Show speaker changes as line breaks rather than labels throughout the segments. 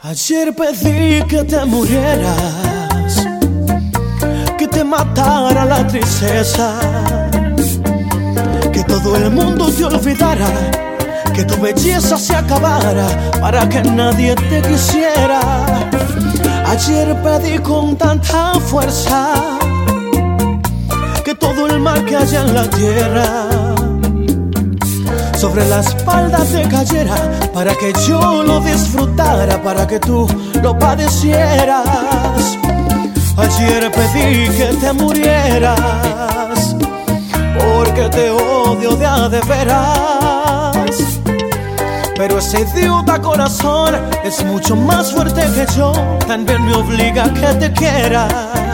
Ayer pedí que te murieras, que te matara la tristeza, que todo el mundo te olvidara, que tu belleza se acabara para que nadie te quisiera. Ayer pedí con tanta fuerza que todo el mal que haya en la tierra sobre la espalda te cayera, para que yo lo disfrutara, para que tú lo padecieras. Ayer pedí que te murieras, porque te odio de veras. Pero ese idiota corazón es mucho más fuerte que yo, también me obliga a que te quiera.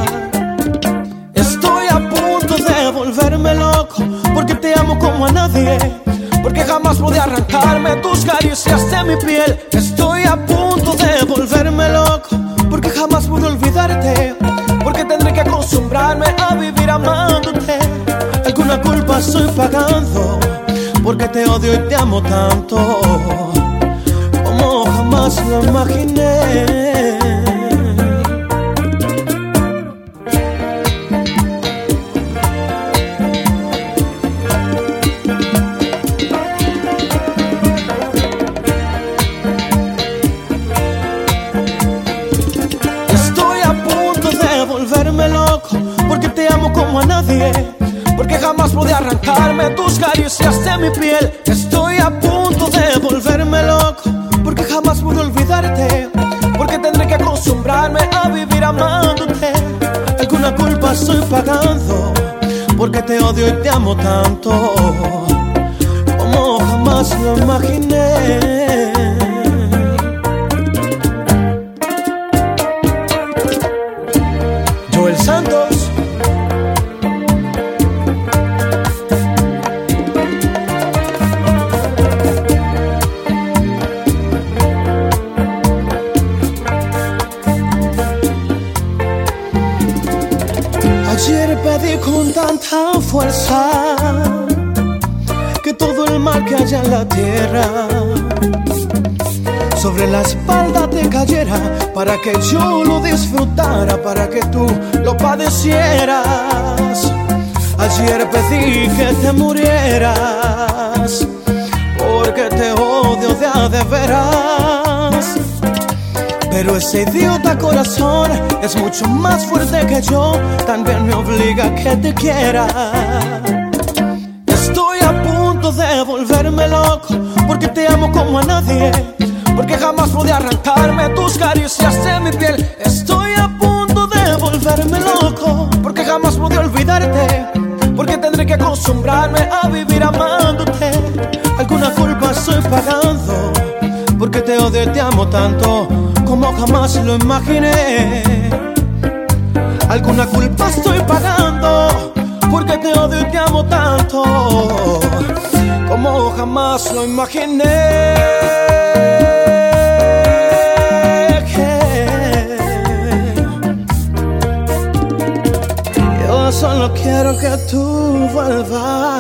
Estoy a punto de volverme loco, porque te amo como a nadie, porque jamás pude arrancarme tus caricias de mi piel. Estoy a punto de volverme loco, porque jamás pude olvidarte, porque tendré que acostumbrarme a vivir amándote. Alguna culpa estoy pagando, porque te odio y te amo tanto como jamás lo imaginé. Porque te amo como a nadie, porque jamás pude arrancarme tus caricias de mi piel. Estoy a punto de volverme loco, porque jamás pude olvidarte, porque tendré que acostumbrarme a vivir amándote. Alguna culpa estoy pagando, porque te odio y te amo tanto como jamás lo imaginé. Joel Santos. Ayer pedí con tanta fuerza que todo el mal que haya en la tierra sobre la espalda te cayera, para que yo lo disfrutara, para que tú lo padecieras. Ayer pedí que te murieras, porque te odio de veras. Pero ese idiota corazón es mucho más fuerte que yo, también me obliga a que te quiera. Estoy a punto de volverme loco, porque te amo como a nadie, porque jamás pude arrancarme tus caricias de mi piel. Estoy a punto de volverme loco, porque jamás pude olvidarte, porque tendré que acostumbrarme a vivir amándote. Alguna culpa estoy pagando, porque te odio y te amo tanto como jamás lo imaginé. Alguna culpa estoy pagando, porque te odio y te amo tanto como jamás lo imaginé. Yo solo quiero que tú vuelvas.